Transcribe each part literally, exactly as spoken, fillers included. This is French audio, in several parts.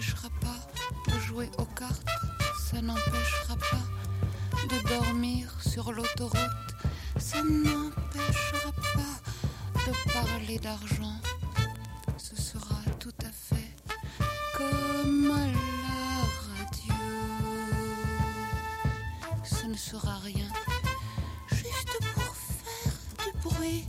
n'empêchera pas de jouer aux cartes, ça n'empêchera pas de dormir sur l'autoroute, ça n'empêchera pas de parler d'argent. Ce sera tout à fait comme à la radio. Ce ne sera rien, juste pour faire du bruit.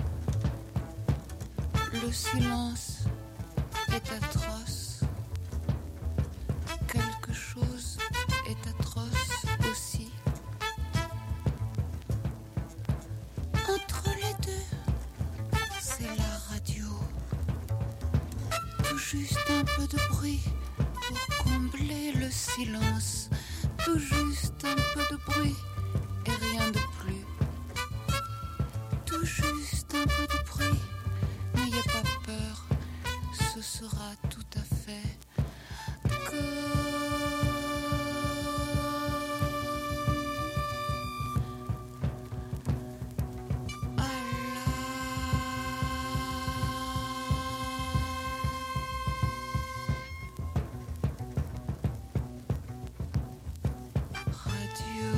Le silence est atroce. Quelque chose est atroce aussi. Entre les deux, c'est la radio. Tout juste un peu de bruit pour combler le silence. Tout juste un peu de bruit et rien de plus. Tout juste un peu de bruit. N'ayez pas peur, ce sera tout à fait comme à la radio.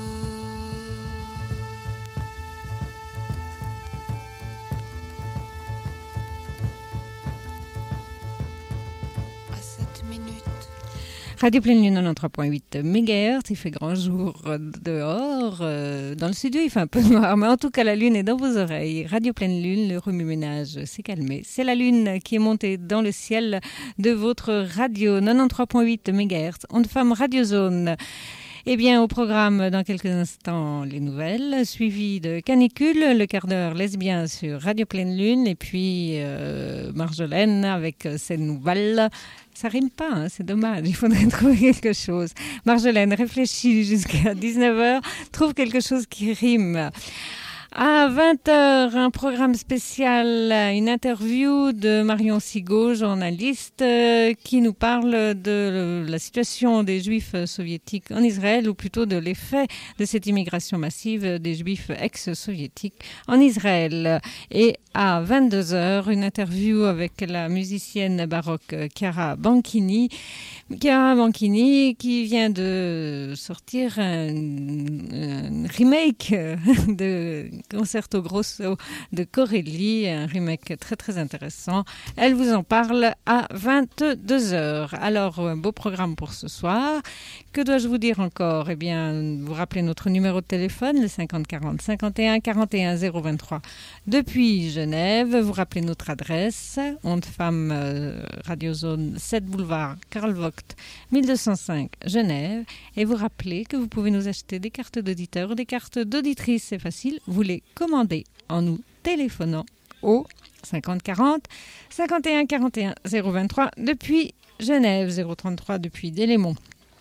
Radio Pleine Lune quatre-vingt-treize virgule huit mégahertz, il fait grand jour dehors, euh, dans le studio il fait un peu noir, mais en tout cas la lune est dans vos oreilles. Radio Pleine Lune, le remue-ménage s'est calmé. C'est la lune qui est montée dans le ciel de votre radio quatre-vingt-treize virgule huit mégahertz, onde femme Radio Zone. Eh bien, au programme, dans quelques instants, les nouvelles, suivies de Canicule, le quart d'heure lesbien sur Radio Pleine Lune, et puis euh, Marjolaine avec ses nouvelles. Ça rime pas, hein, c'est dommage, il faudrait trouver quelque chose. Marjolaine, réfléchis jusqu'à dix-neuf heures, trouve quelque chose qui rime. À vingt heures, un programme spécial, une interview de Marion Sigaud, journaliste, euh, qui nous parle de la situation des Juifs soviétiques en Israël, ou plutôt de l'effet de cette immigration massive des Juifs ex-soviétiques en Israël. Et à vingt-deux heures, une interview avec la musicienne baroque Chiara Banchini, Chiara Banchini qui vient de sortir un, un remake de Concerto Grosso de Corelli, un remake très très intéressant. Elle vous en parle à vingt-deux heures. Alors, un beau programme pour ce soir. Que dois-je vous dire encore? Eh bien, vous rappelez notre numéro de téléphone, le cinquante quarante cinquante et un quarante et un zéro vingt-trois depuis Genève. Vous rappelez notre adresse, Onde Femme euh, Radio Zone sept boulevard Karl Vogt mille deux cent cinq Genève. Et vous rappelez que vous pouvez nous acheter des cartes d'auditeurs ou des cartes d'auditrices. C'est facile, vous les commandez en nous téléphonant au cinquante quarante cinquante et un quarante et un zéro vingt-trois depuis Genève, zéro trente-trois depuis Delémont.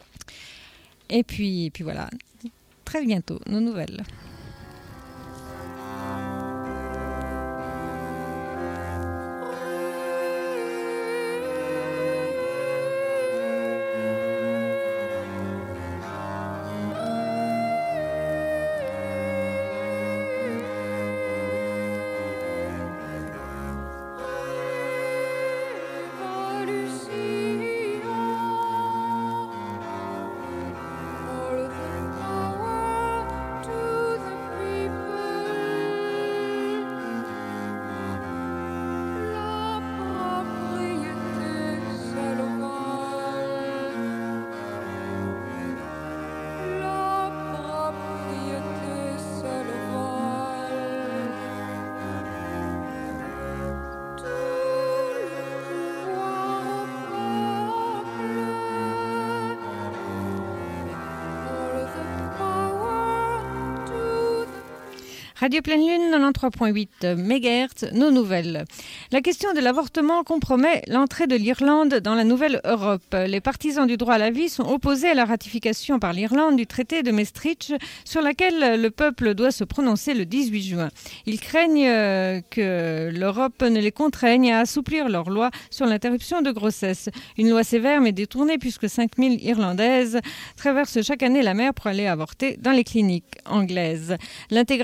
Et puis, et puis voilà, très bientôt, nos nouvelles. Radio Pleine Lune, quatre-vingt-treize virgule huit mégahertz, nos nouvelles. La question de l'avortement compromet l'entrée de l'Irlande dans la nouvelle Europe. Les partisans du droit à la vie sont opposés à la ratification par l'Irlande du traité de Maastricht sur laquelle le peuple doit se prononcer le dix-huit juin. Ils craignent que l'Europe ne les contraigne à assouplir leurs lois sur l'interruption de grossesse. Une loi sévère mais détournée puisque cinq mille Irlandaises traversent chaque année la mer pour aller avorter dans les cliniques anglaises. L'intégration européenne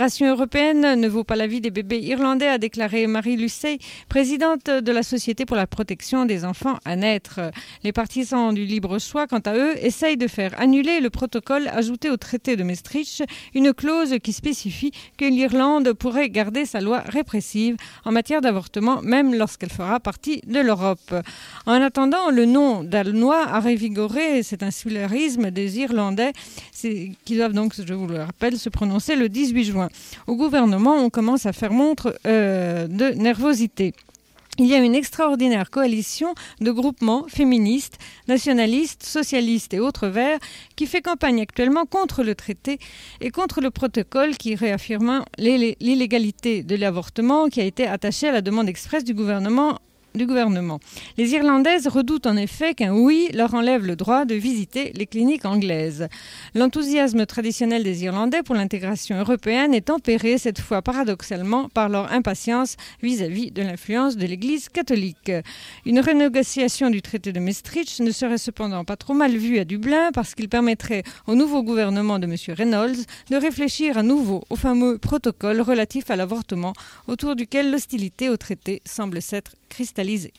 européenne ne vaut pas la vie des bébés irlandais, a déclaré Marie Lucey, présidente de la Société pour la protection des enfants à naître. Les partisans du libre choix, quant à eux, essayent de faire annuler le protocole ajouté au traité de Maastricht, une clause qui spécifie que l'Irlande pourrait garder sa loi répressive en matière d'avortement, même lorsqu'elle fera partie de l'Europe. En attendant, le nom danois a révigoré cet insularisme des Irlandais, qui doivent donc, je vous le rappelle, se prononcer le dix-huit juin. Au gouvernement, on commence à faire montre euh, de nervosité. Il y a une extraordinaire coalition de groupements féministes, nationalistes, socialistes et autres verts qui fait campagne actuellement contre le traité et contre le protocole qui réaffirme l'illégalité de l'avortement qui a été attaché à la demande expresse du gouvernement du gouvernement. Les Irlandaises redoutent en effet qu'un oui leur enlève le droit de visiter les cliniques anglaises. L'enthousiasme traditionnel des Irlandais pour l'intégration européenne est tempéré cette fois paradoxalement par leur impatience vis-à-vis de l'influence de l'Église catholique. Une renégociation du traité de Maastricht ne serait cependant pas trop mal vue à Dublin parce qu'il permettrait au nouveau gouvernement de M. Reynolds de réfléchir à nouveau au fameux protocole relatif à l'avortement autour duquel l'hostilité au traité semble s'être cristallisée.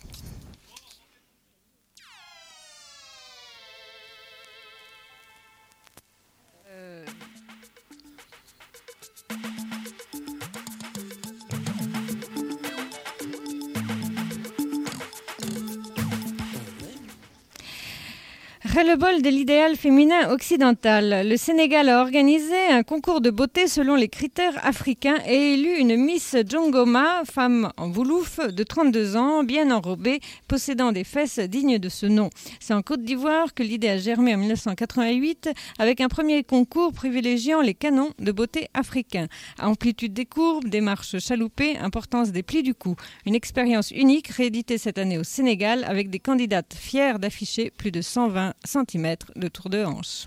Euh... Ras-le-bol de l'idéal féminin occidental. Le Sénégal a organisé un concours de beauté selon les critères africains et élu une Miss Djongoma, femme en Wolof de trente-deux ans, bien enrobée, possédant des fesses dignes de ce nom. C'est en Côte d'Ivoire que l'idée a germé en dix-neuf cent quatre-vingt-huit avec un premier concours privilégiant les canons de beauté africains. Amplitude des courbes, démarche chaloupée, importance des plis du cou. Une expérience unique rééditée cette année au Sénégal avec des candidates fières d'afficher plus de cent vingt centimètres de tour de hanche.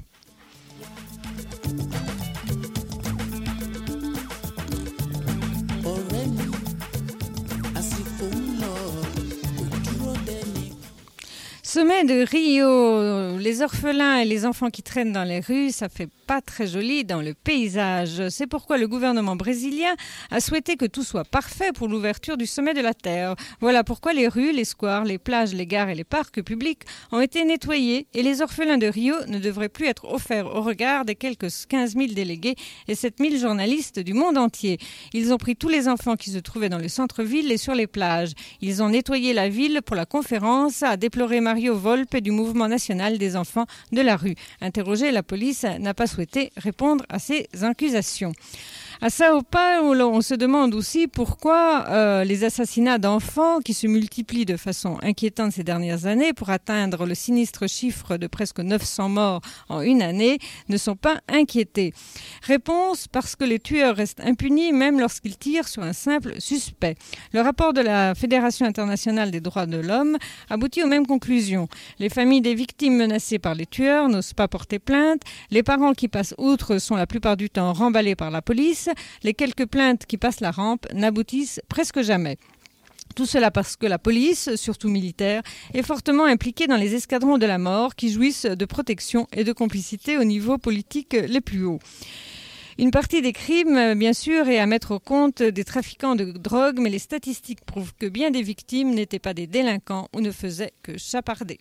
Sommet de Rio, les orphelins et les enfants qui traînent dans les rues, ça fait pas très joli dans le paysage. C'est pourquoi le gouvernement brésilien a souhaité que tout soit parfait pour l'ouverture du sommet de la Terre. Voilà pourquoi les rues, les squares, les plages, les gares et les parcs publics ont été nettoyés et les orphelins de Rio ne devraient plus être offerts au regard des quelques quinze mille délégués et sept mille journalistes du monde entier. Ils ont pris tous les enfants qui se trouvaient dans le centre-ville et sur les plages. Ils ont nettoyé la ville pour la conférence, a déploré Mario Volpe du mouvement national des enfants de la rue. Interrogé, la police n'a pas souhaité répondre à ces accusations. À Sao Paulo, on se demande aussi pourquoi euh, les assassinats d'enfants qui se multiplient de façon inquiétante ces dernières années pour atteindre le sinistre chiffre de presque neuf cents morts en une année ne sont pas inquiétés. Réponse, parce que les tueurs restent impunis même lorsqu'ils tirent sur un simple suspect. Le rapport de la Fédération internationale des droits de l'homme aboutit aux mêmes conclusions. Les familles des victimes menacées par les tueurs n'osent pas porter plainte. Les parents qui passent outre sont la plupart du temps remballés par la police. Les quelques plaintes qui passent la rampe n'aboutissent presque jamais. Tout cela parce que la police, surtout militaire, est fortement impliquée dans les escadrons de la mort qui jouissent de protection et de complicité au niveau politique les plus hauts. Une partie des crimes, bien sûr, est à mettre au compte des trafiquants de drogue, mais les statistiques prouvent que bien des victimes n'étaient pas des délinquants ou ne faisaient que chaparder.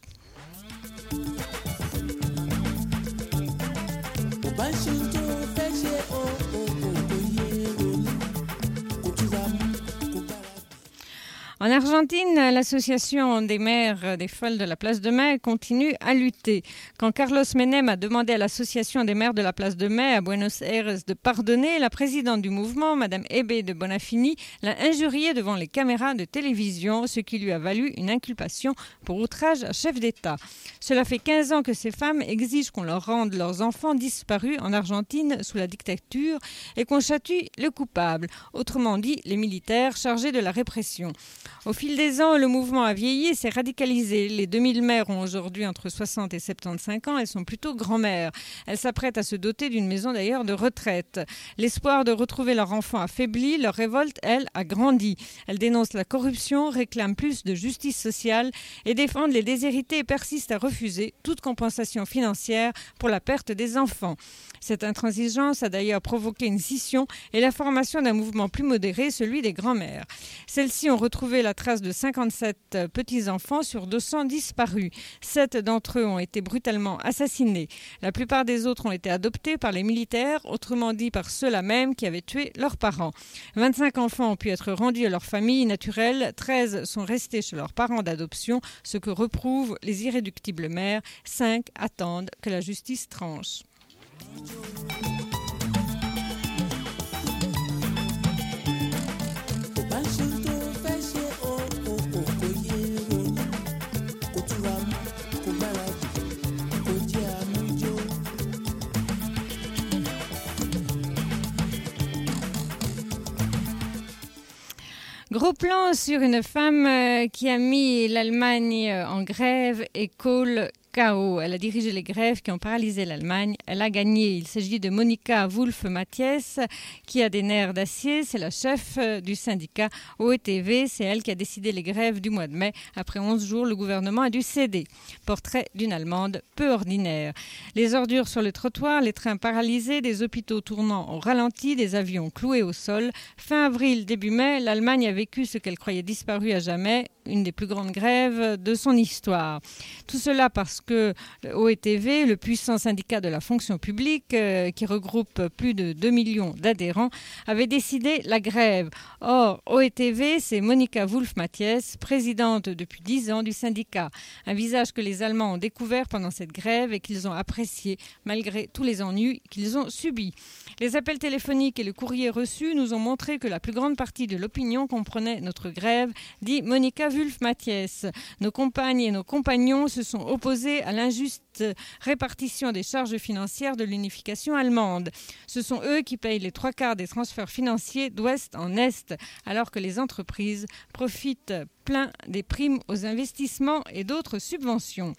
En Argentine, l'association des mères des folles de la place de Mai continue à lutter. Quand Carlos Menem a demandé à l'association des mères de la place de Mai à Buenos Aires de pardonner, la présidente du mouvement, Madame Hebe de Bonafini, l'a injuriée devant les caméras de télévision, ce qui lui a valu une inculpation pour outrage à chef d'État. Cela fait quinze ans que ces femmes exigent qu'on leur rende leurs enfants disparus en Argentine sous la dictature et qu'on chatue le coupable, autrement dit les militaires chargés de la répression. Au fil des ans, le mouvement a vieilli et s'est radicalisé. Les deux mille mères ont aujourd'hui entre soixante et soixante-quinze ans. Elles sont plutôt grand-mères. Elles s'apprêtent à se doter d'une maison d'ailleurs de retraite. L'espoir de retrouver leur enfant affaibli, leur révolte, elle, a grandi. Elles dénoncent la corruption, réclament plus de justice sociale et défendent les déshérités et persistent à refuser toute compensation financière pour la perte des enfants. Cette intransigeance a d'ailleurs provoqué une scission et la formation d'un mouvement plus modéré, celui des grands-mères. Celles-ci ont retrouvé la trace de cinquante-sept petits-enfants sur deux cents disparus. Sept d'entre eux ont été brutalement assassinés. La plupart des autres ont été adoptés par les militaires, autrement dit par ceux-là même qui avaient tué leurs parents. vingt-cinq enfants ont pu être rendus à leur famille naturelle, treize sont restés chez leurs parents d'adoption, ce que reprouvent les irréductibles mères. cinq attendent que la justice tranche. Gros plan sur une femme qui a mis l'Allemagne en grève et Kohl K O. Elle a dirigé les grèves qui ont paralysé l'Allemagne. Elle a gagné. Il s'agit de Monika Wulf-Mathies qui a des nerfs d'acier. C'est la chef du syndicat O E T V. C'est elle qui a décidé les grèves du mois de mai. Après onze jours, le gouvernement a dû céder. Portrait d'une Allemande peu ordinaire. Les ordures sur les trottoirs, les trains paralysés, des hôpitaux tournant au ralenti, des avions cloués au sol. Fin avril, début mai, l'Allemagne a vécu ce qu'elle croyait disparu à jamais, une des plus grandes grèves de son histoire. Tout cela parce que le O E T V, le puissant syndicat de la fonction publique, euh, qui regroupe plus de deux millions d'adhérents, avait décidé la grève. Or, O E T V, c'est Monika Wulf-Mathies, présidente depuis dix ans du syndicat. Un visage que les Allemands ont découvert pendant cette grève et qu'ils ont apprécié, malgré tous les ennuis qu'ils ont subis. Les appels téléphoniques et le courrier reçu nous ont montré que la plus grande partie de l'opinion comprenait notre grève, dit Monika Wulf-Mathies. Nos compagnes et nos compagnons se sont opposés à l'injuste répartition des charges financières de l'unification allemande. Ce sont eux qui payent les trois quarts des transferts financiers d'ouest en est, alors que les entreprises profitent plein des primes aux investissements et d'autres subventions.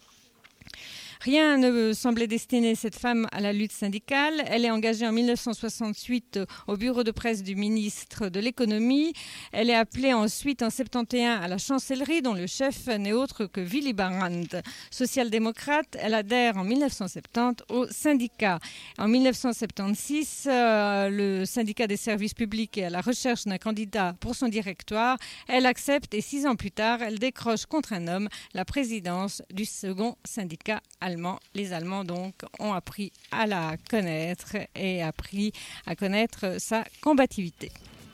Rien ne semblait destiner cette femme à la lutte syndicale. Elle est engagée en mille neuf cent soixante-huit au bureau de presse du ministre de l'économie. Elle est appelée ensuite en soixante et onze à la chancellerie dont le chef n'est autre que Willy Brandt. Social-démocrate, elle adhère en mille neuf cent soixante-dix au syndicat. En mille neuf cent soixante-seize, euh, le syndicat des services publics est à la recherche d'un candidat pour son directoire. Elle accepte et six ans plus tard, elle décroche contre un homme la présidence du second syndicat allemand. Les Allemands donc ont appris à la connaître et appris à connaître sa combativité.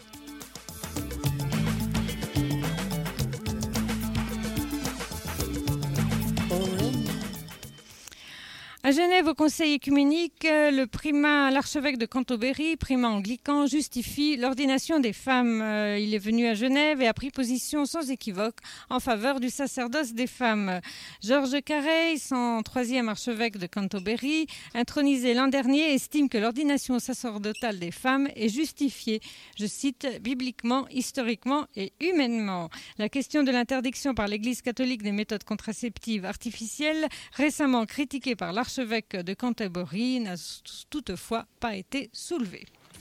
À Genève, au Conseil écuménique, le primat, l'archevêque de Cantorbéry, primat anglican, justifie l'ordination des femmes. Euh, il est venu à Genève et a pris position sans équivoque en faveur du sacerdoce des femmes. Georges Carey, son troisième archevêque de Cantorbéry, intronisé l'an dernier, estime que l'ordination sacerdotale des femmes est justifiée, je cite, bibliquement, historiquement et humainement. La question de l'interdiction par l'Église catholique des méthodes contraceptives artificielles, récemment critiquée par l'archevêque de Canterbury, n'a toutefois pas été soulevée.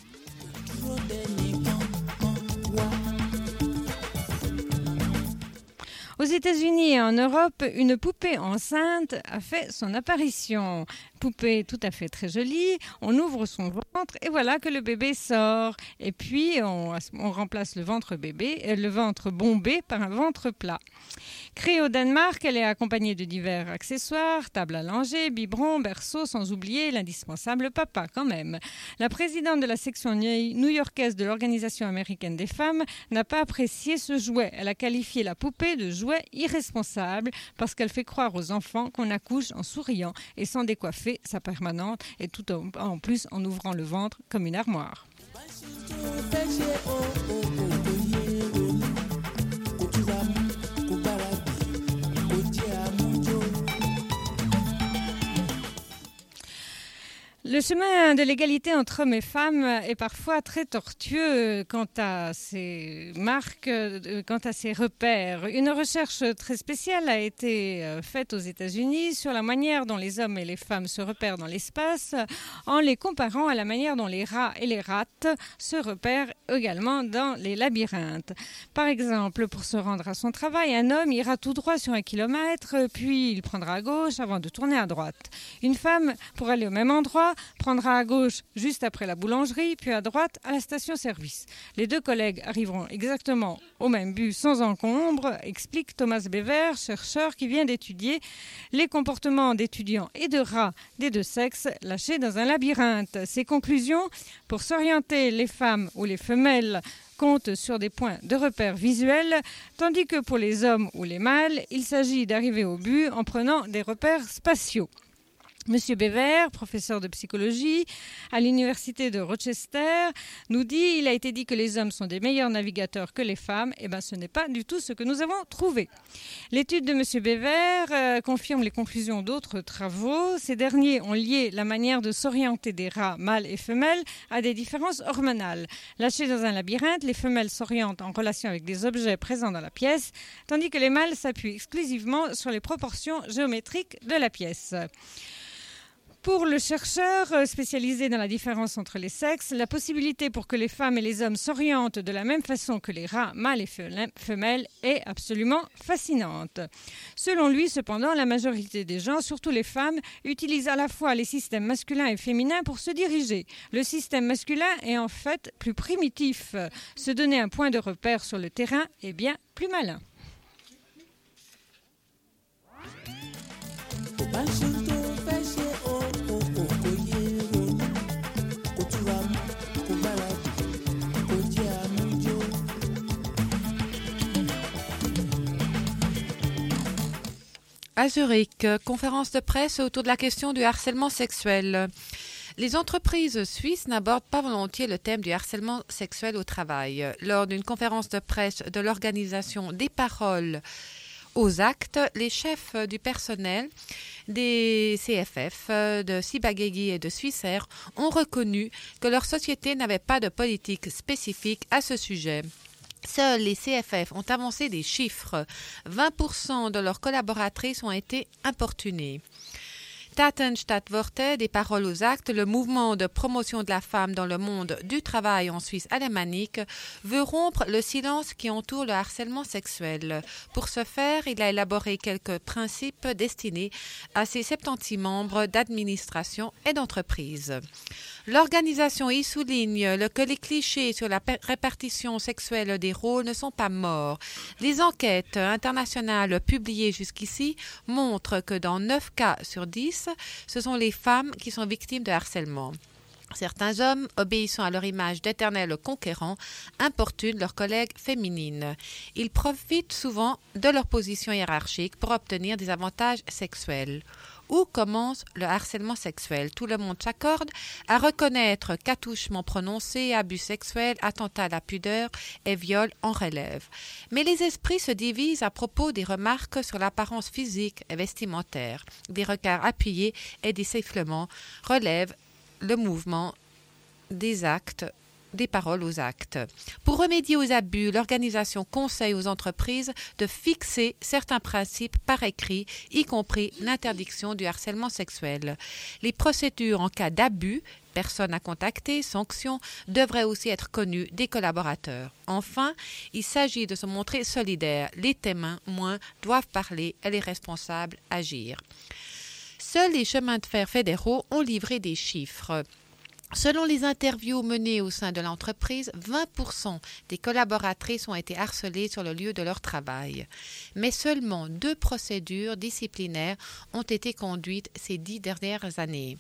Aux États-Unis et en Europe, une poupée enceinte a fait son apparition. Poupée tout à fait très jolie, on ouvre son ventre et voilà que le bébé sort. Et puis on, on remplace le ventre bébé, le ventre bombé par un ventre plat. Créée au Danemark, elle est accompagnée de divers accessoires, table à langer, biberon, berceau, sans oublier l'indispensable papa quand même. La présidente de la section new-yorkaise de l'Organisation américaine des femmes n'a pas apprécié ce jouet. Elle a qualifié la poupée de jouet irresponsable parce qu'elle fait croire aux enfants qu'on accouche en souriant et sans décoiffer sa permanente et tout en, en plus en ouvrant le ventre comme une armoire. Le chemin de l'égalité entre hommes et femmes est parfois très tortueux quant à ses marques, quant à ses repères. Une recherche très spéciale a été faite aux États-Unis sur la manière dont les hommes et les femmes se repèrent dans l'espace en les comparant à la manière dont les rats et les rattes se repèrent également dans les labyrinthes. Par exemple, pour se rendre à son travail, un homme ira tout droit sur un kilomètre, puis il prendra à gauche avant de tourner à droite. Une femme, pour aller au même endroit, prendra à gauche juste après la boulangerie, puis à droite à la station-service. Les deux collègues arriveront exactement au même but sans encombre, explique Thomas Bever, chercheur qui vient d'étudier les comportements d'étudiants et de rats des deux sexes lâchés dans un labyrinthe. Ses conclusions, pour s'orienter, les femmes ou les femelles comptent sur des points de repère visuels, tandis que pour les hommes ou les mâles, il s'agit d'arriver au but en prenant des repères spatiaux. Monsieur Bever, professeur de psychologie à l'université de Rochester, nous dit il a été dit que les hommes sont des meilleurs navigateurs que les femmes. Eh bien, ce n'est pas du tout ce que nous avons trouvé. L'étude de Monsieur Bever euh, confirme les conclusions d'autres travaux. Ces derniers ont lié la manière de s'orienter des rats mâles et femelles à des différences hormonales. Lâchées dans un labyrinthe, les femelles s'orientent en relation avec des objets présents dans la pièce, tandis que les mâles s'appuient exclusivement sur les proportions géométriques de la pièce. Pour le chercheur spécialisé dans la différence entre les sexes, la possibilité pour que les femmes et les hommes s'orientent de la même façon que les rats mâles et femelles est absolument fascinante. Selon lui, cependant, la majorité des gens, surtout les femmes, utilisent à la fois les systèmes masculins et féminins pour se diriger. Le système masculin est en fait plus primitif. Se donner un point de repère sur le terrain est bien plus malin. À Zurich, conférence de presse autour de la question du harcèlement sexuel. Les entreprises suisses n'abordent pas volontiers le thème du harcèlement sexuel au travail. Lors d'une conférence de presse de l'organisation Des paroles aux actes, les chefs du personnel des C F F, de Ciba-Geigy et de Swissair ont reconnu que leur société n'avait pas de politique spécifique à ce sujet. Seuls les C F F ont avancé des chiffres. vingt pour cent de leurs collaboratrices ont été importunées. Taten statt Worte, des paroles aux actes, le mouvement de promotion de la femme dans le monde du travail en Suisse alémanique veut rompre le silence qui entoure le harcèlement sexuel. Pour ce faire, il a élaboré quelques principes destinés à ses soixante-dix membres d'administration et d'entreprise. L'organisation y souligne que les clichés sur la répartition sexuelle des rôles ne sont pas morts. Les enquêtes internationales publiées jusqu'ici montrent que dans neuf cas sur dix, ce sont les femmes qui sont victimes de harcèlement. Certains hommes, obéissant à leur image d'éternels conquérants, importunent leurs collègues féminines. Ils profitent souvent de leur position hiérarchique pour obtenir des avantages sexuels. Où commence le harcèlement sexuel? Tout le monde s'accorde à reconnaître qu'attouchements prononcés, abus sexuels, attentats à la pudeur et viols en relèvent. Mais les esprits se divisent à propos des remarques sur l'apparence physique et vestimentaire. Des regards appuyés et des sifflements relèvent le mouvement des actes, des paroles aux actes. Pour remédier aux abus, l'organisation conseille aux entreprises de fixer certains principes par écrit, y compris l'interdiction du harcèlement sexuel. Les procédures en cas d'abus, personnes à contacter, sanctions, devraient aussi être connues des collaborateurs. Enfin, il s'agit de se montrer solidaire. Les témoins doivent parler et les responsables agir. Seuls les chemins de fer fédéraux ont livré des chiffres. Selon les interviews menées au sein de l'entreprise, vingt pour cent des collaboratrices ont été harcelées sur le lieu de leur travail. Mais seulement deux procédures disciplinaires ont été conduites ces dix dernières années.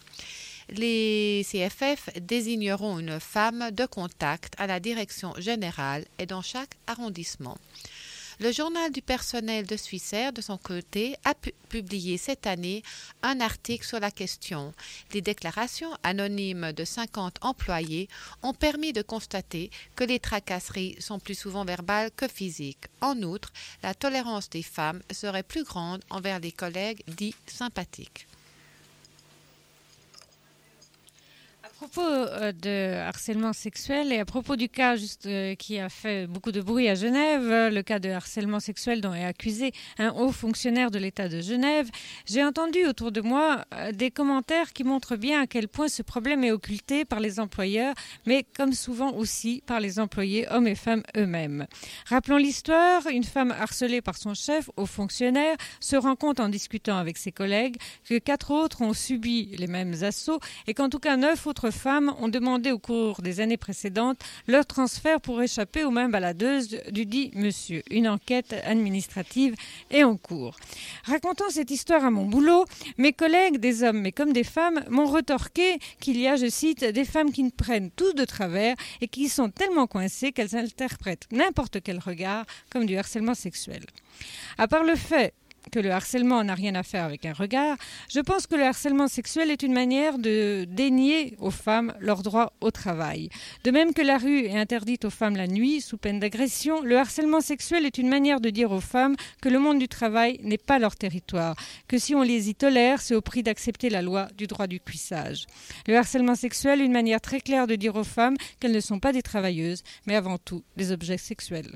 Les C F F désigneront une femme de contact à la direction générale et dans chaque arrondissement. Le journal du personnel de Swissair, de son côté, a pu- publié cette année un article sur la question. Les déclarations anonymes de cinquante employés ont permis de constater que les tracasseries sont plus souvent verbales que physiques. En outre, la tolérance des femmes serait plus grande envers les collègues dits sympathiques. À propos euh, de harcèlement sexuel et à propos du cas juste, euh, qui a fait beaucoup de bruit à Genève, euh, le cas de harcèlement sexuel dont est accusé un haut fonctionnaire de l'État de Genève, j'ai entendu autour de moi euh, des commentaires qui montrent bien à quel point ce problème est occulté par les employeurs, mais comme souvent aussi par les employés, hommes et femmes eux-mêmes. Rappelons l'histoire, une femme harcelée par son chef, haut fonctionnaire, se rend compte en discutant avec ses collègues que quatre autres ont subi les mêmes assauts et qu'en tout cas neuf autres femmes ont demandé au cours des années précédentes leur transfert pour échapper aux mains baladeuses du dit monsieur. Une enquête administrative est en cours. Racontant cette histoire à mon boulot, mes collègues, des hommes mais comme des femmes, m'ont retorqué qu'il y a, je cite, des femmes qui ne prennent tout de travers et qui sont tellement coincées qu'elles interprètent n'importe quel regard comme du harcèlement sexuel. À part le fait que le harcèlement n'a rien à faire avec un regard, je pense que le harcèlement sexuel est une manière de dénier aux femmes leur droit au travail. De même que la rue est interdite aux femmes la nuit, sous peine d'agression, le harcèlement sexuel est une manière de dire aux femmes que le monde du travail n'est pas leur territoire, que si on les y tolère, c'est au prix d'accepter la loi du droit du cuissage. Le harcèlement sexuel est une manière très claire de dire aux femmes qu'elles ne sont pas des travailleuses, mais avant tout des objets sexuels.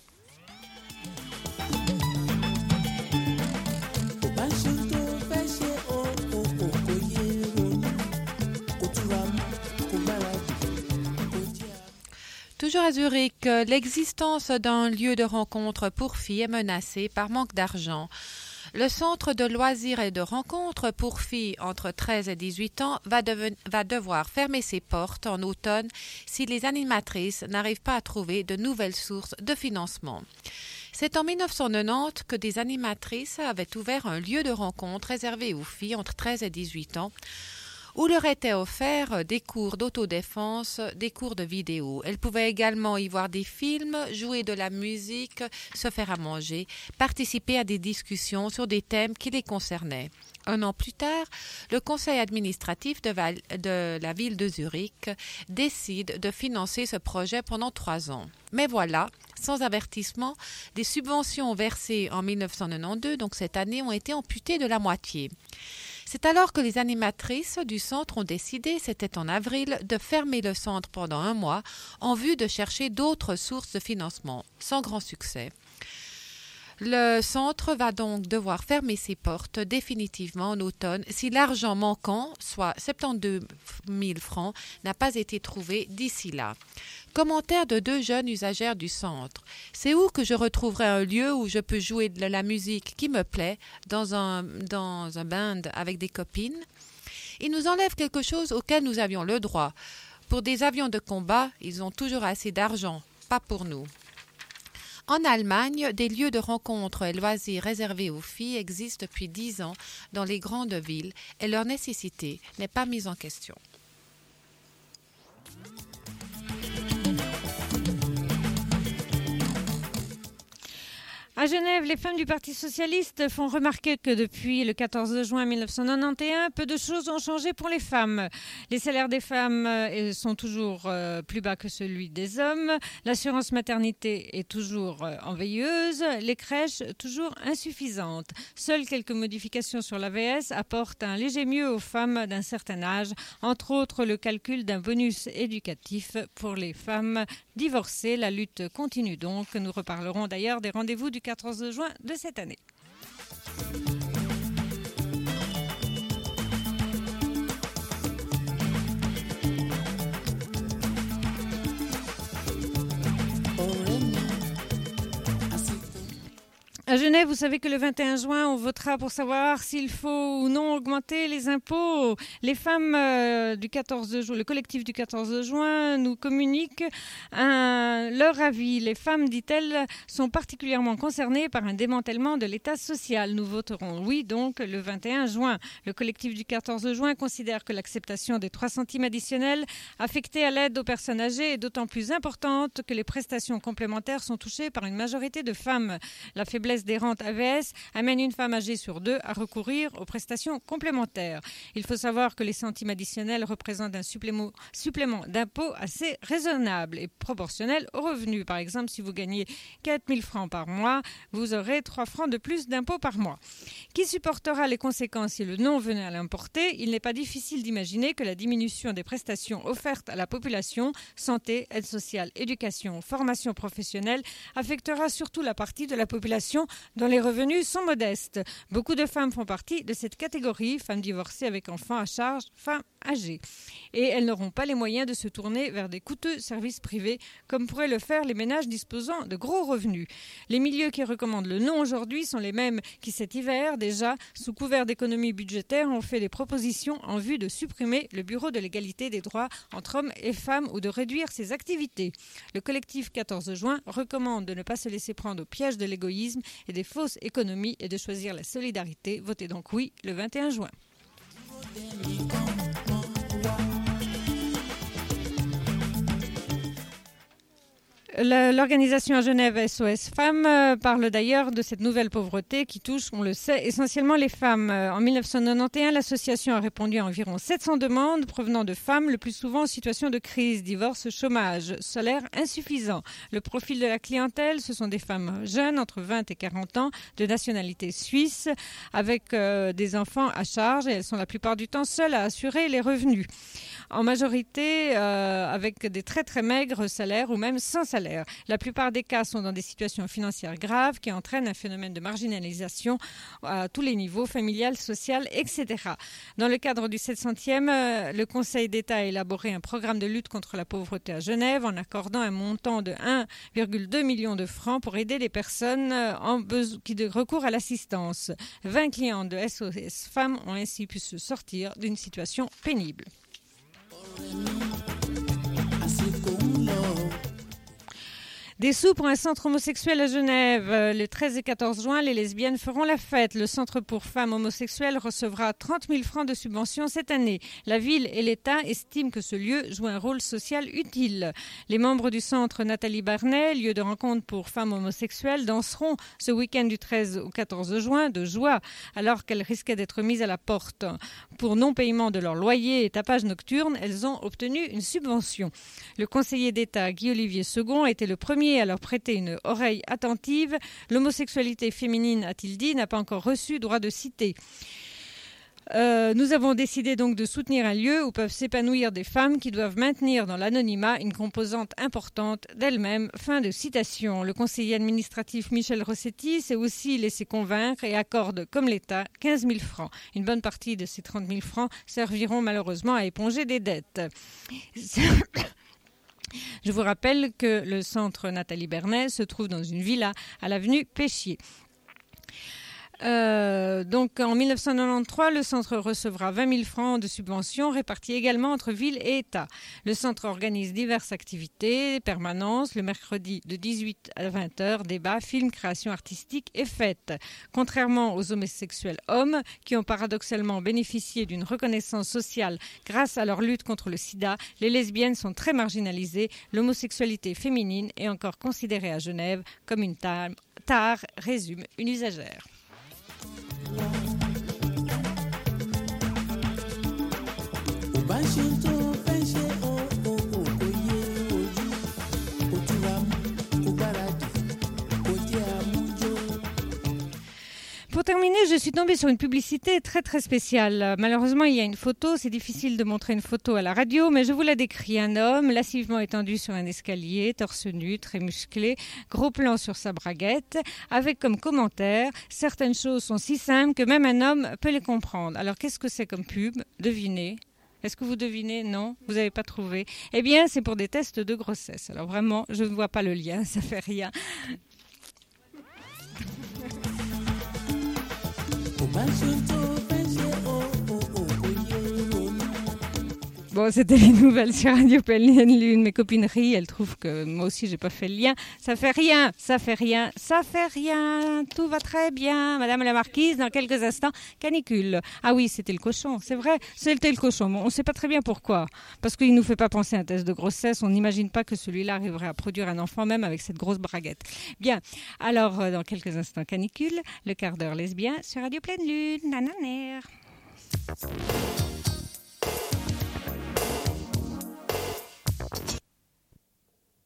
Toujours à Zurich, l'existence d'un lieu de rencontre pour filles est menacée par manque d'argent. Le centre de loisirs et de rencontres pour filles entre treize et dix-huit ans va, deven- va devoir fermer ses portes en automne si les animatrices n'arrivent pas à trouver de nouvelles sources de financement. C'est en dix-neuf cent quatre-vingt-dix que des animatrices avaient ouvert un lieu de rencontre réservé aux filles entre treize et dix-huit ans, où leur étaient offerts des cours d'autodéfense, des cours de vidéo. Elles pouvaient également y voir des films, jouer de la musique, se faire à manger, participer à des discussions sur des thèmes qui les concernaient. Un an plus tard, le conseil administratif de, Val- de la ville de Zurich décide de financer ce projet pendant trois ans. Mais voilà, sans avertissement, des subventions versées en dix-neuf cent quatre-vingt-douze, donc cette année, ont été amputées de la moitié. C'est alors que les animatrices du centre ont décidé, c'était en avril, de fermer le centre pendant un mois en vue de chercher d'autres sources de financement, sans grand succès. Le centre va donc devoir fermer ses portes définitivement en automne si l'argent manquant, soit soixante-douze mille francs, n'a pas été trouvé d'ici là. Commentaire de deux jeunes usagères du centre. C'est où que je retrouverai un lieu où je peux jouer de la musique qui me plaît dans un, dans un band avec des copines? Ils nous enlèvent quelque chose auquel nous avions le droit. Pour des avions de combat, ils ont toujours assez d'argent, pas pour nous. En Allemagne, des lieux de rencontres et loisirs réservés aux filles existent depuis dix ans dans les grandes villes et leur nécessité n'est pas mise en question. À Genève, les femmes du Parti socialiste font remarquer que depuis le quatorze juin mille neuf cent quatre-vingt-onze, peu de choses ont changé pour les femmes. Les salaires des femmes sont toujours plus bas que celui des hommes. L'assurance maternité est toujours en veilleuse. Les crèches toujours insuffisantes. Seules quelques modifications sur l'A V S apportent un léger mieux aux femmes d'un certain âge, entre autres le calcul d'un bonus éducatif pour les femmes divorcées. La lutte continue donc. Nous reparlerons d'ailleurs des rendez-vous du quatorze juin de cette année. À Genève, vous savez que le vingt et un juin, on votera pour savoir s'il faut ou non augmenter les impôts. Les femmes euh, du quatorze juin, le collectif du quatorze juin nous communique un, leur avis. Les femmes, dit-elle, sont particulièrement concernées par un démantèlement de l'État social. Nous voterons oui, donc, le vingt et un juin. Le collectif du quatorze juin considère que l'acceptation des trois centimes additionnels affectés à l'aide aux personnes âgées est d'autant plus importante que les prestations complémentaires sont touchées par une majorité de femmes. La faiblesse des rentes A V S amène une femme âgée sur deux à recourir aux prestations complémentaires. Il faut savoir que les centimes additionnels représentent un supplément, supplément d'impôt assez raisonnable et proportionnel aux revenus. Par exemple, si vous gagnez quatre mille francs par mois, vous aurez trois francs de plus d'impôt par mois. Qui supportera les conséquences si le non venait à l'emporter? Il n'est pas difficile d'imaginer que la diminution des prestations offertes à la population, santé, aide sociale, éducation, formation professionnelle, affectera surtout la partie de la population dont les revenus sont modestes. Beaucoup de femmes font partie de cette catégorie, femmes divorcées avec enfants à charge, femmes âgées. Et elles n'auront pas les moyens de se tourner vers des coûteux services privés, comme pourraient le faire les ménages disposant de gros revenus. Les milieux qui recommandent le non aujourd'hui sont les mêmes qui cet hiver, déjà, sous couvert d'économie budgétaire, ont fait des propositions en vue de supprimer le Bureau de l'égalité des droits entre hommes et femmes ou de réduire ses activités. Le collectif quatorze juin recommande de ne pas se laisser prendre au piège de l'égoïsme et des fausses économies et de choisir la solidarité. Votez donc oui le vingt et un juin. L'organisation à Genève S O S Femmes parle d'ailleurs de cette nouvelle pauvreté qui touche, on le sait, essentiellement les femmes. En mille neuf cent quatre-vingt-onze, l'association a répondu à environ sept cents demandes provenant de femmes, le plus souvent en situation de crise, divorce, chômage, salaire insuffisant. Le profil de la clientèle, ce sont des femmes jeunes, entre vingt et quarante ans, de nationalité suisse, avec euh, des enfants à charge, et elles sont la plupart du temps seules à assurer les revenus. En majorité, euh, avec des très très maigres salaires ou même sans salaire. La plupart des cas sont dans des situations financières graves qui entraînent un phénomène de marginalisation à tous les niveaux, familial, social, et cetera. Dans le cadre du sept centième, le Conseil d'État a élaboré un programme de lutte contre la pauvreté à Genève en accordant un montant de un virgule deux million de francs pour aider les personnes en besoin, qui recourent à l'assistance. vingt clients de S O S Femmes ont ainsi pu se sortir d'une situation pénible. Des sous pour un centre homosexuel à Genève. Les treize et quatorze juin, les lesbiennes feront la fête. Le centre pour femmes homosexuelles recevra trente mille francs de subvention cette année. La ville et l'État estiment que ce lieu joue un rôle social utile. Les membres du centre Nathalie Barnet, lieu de rencontre pour femmes homosexuelles, danseront ce week-end du treize au quatorze juin de joie, alors qu'elles risquaient d'être mises à la porte. Pour non-paiement de leur loyer et tapage nocturne, elles ont obtenu une subvention. Le conseiller d'État Guy-Olivier Second était le premier à leur prêter une oreille attentive. L'homosexualité féminine, a-t-il dit, n'a pas encore reçu droit de cité. Euh, nous avons décidé donc de soutenir un lieu où peuvent s'épanouir des femmes qui doivent maintenir dans l'anonymat une composante importante d'elles-mêmes. Fin de citation. Le conseiller administratif Michel Rossetti s'est aussi laissé convaincre et accorde, comme l'État, quinze mille francs. Une bonne partie de ces trente mille francs serviront malheureusement à éponger des dettes. Je vous rappelle que le centre Nathalie Barnet se trouve dans une villa à l'avenue Péchier. Euh, donc en mille neuf cent quatre-vingt-treize, le centre recevra vingt mille francs de subventions répartis également entre ville et État. Le centre organise diverses activités, permanences, le mercredi de dix-huit à vingt heures, débats, films, créations artistiques et fêtes. Contrairement aux homosexuels hommes qui ont paradoxalement bénéficié d'une reconnaissance sociale grâce à leur lutte contre le sida, les lesbiennes sont très marginalisées. L'homosexualité féminine est encore considérée à Genève comme une tare, tare résume une usagère. Pour terminer, je suis tombée sur une publicité très très spéciale. Malheureusement, il y a une photo, c'est difficile de montrer une photo à la radio, mais je vous la décris. Un homme lascivement étendu sur un escalier, torse nu, très musclé, gros plan sur sa braguette, avec comme commentaire « Certaines choses sont si simples que même un homme peut les comprendre ». Alors qu'est-ce que c'est comme pub ? Devinez. Est-ce que vous devinez ? Non, vous n'avez pas trouvé. Eh bien, c'est pour des tests de grossesse. Alors vraiment, je ne vois pas le lien, ça fait rien. Bon, c'était les nouvelles sur Radio Pleine Lune. Mes copines rient, elles trouvent que moi aussi j'ai pas fait le lien. Ça fait rien, ça fait rien, ça fait rien. Tout va très bien. Madame la Marquise, dans quelques instants, canicule. Ah oui, c'était le cochon, c'est vrai, c'était le cochon. Bon, on sait pas très bien pourquoi. Parce qu'il nous fait pas penser à un test de grossesse. On n'imagine pas que celui-là arriverait à produire un enfant même avec cette grosse braguette. Bien, alors dans quelques instants, canicule, le quart d'heure lesbien sur Radio Pleine Lune. Nananer.